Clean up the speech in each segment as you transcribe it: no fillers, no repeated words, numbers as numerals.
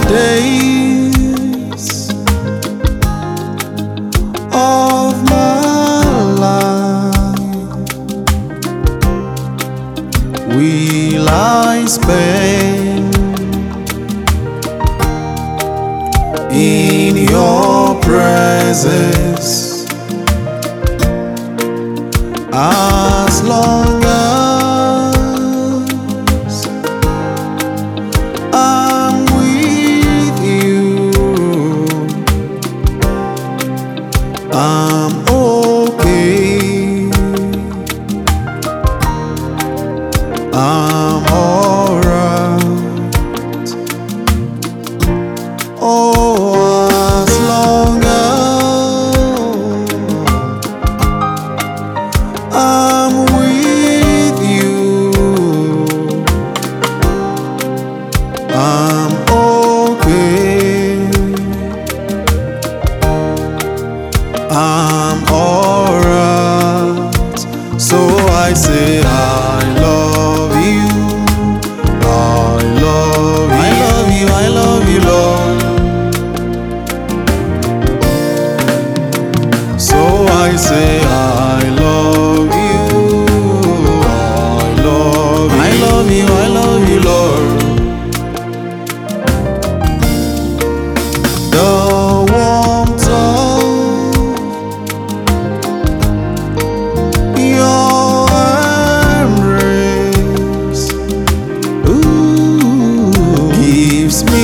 days of my life will I spend in your presence, as long as I'm with you. I'm okay, I'm alright. Oh, as long as I'm with you, I'm okay, I'm alright. So I say I love you, I love you, I love you, I love you, Lord. So I say I love you, I love you, I love you, I love you, Lord. The warmth of your embrace, ooh, gives me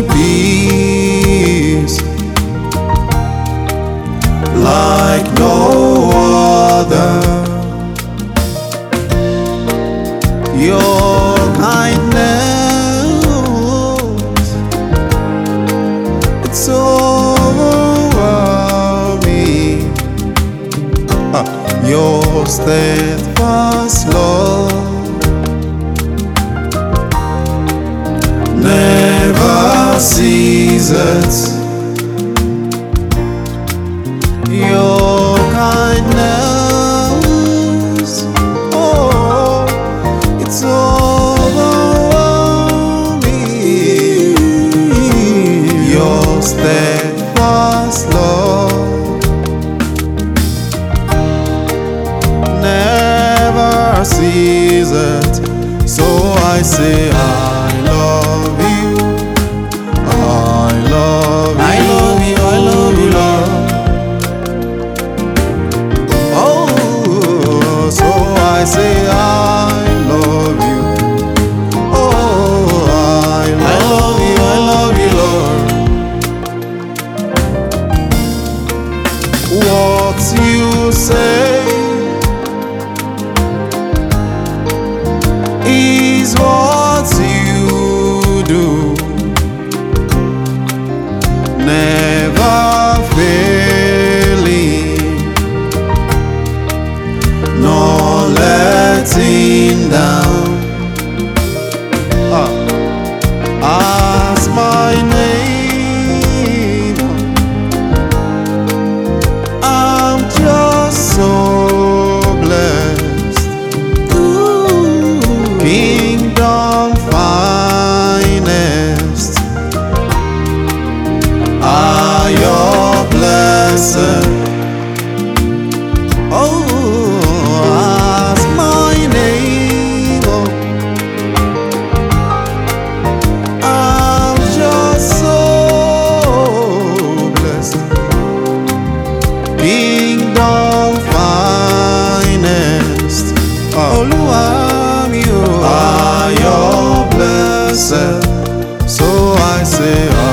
peace like no other. Your kindness, it's overwhelming. Your steadfast love never ceases. Your kindness, oh, it's overwhelming. Your steadfast love never ceases. So I say I love you, I love you, I love you, I love you, Lord. So I say I love you. Oh, I love you, I love you, Lord. What you say is what you do, never failing, nor letting down. As my neighbor, I'm just so blessed. Ooh, kingdom finest are your blessed. Oh, as my neighbor, I'm just so blessed. Kingdom finest, Oluwami, are your blessed. So I say,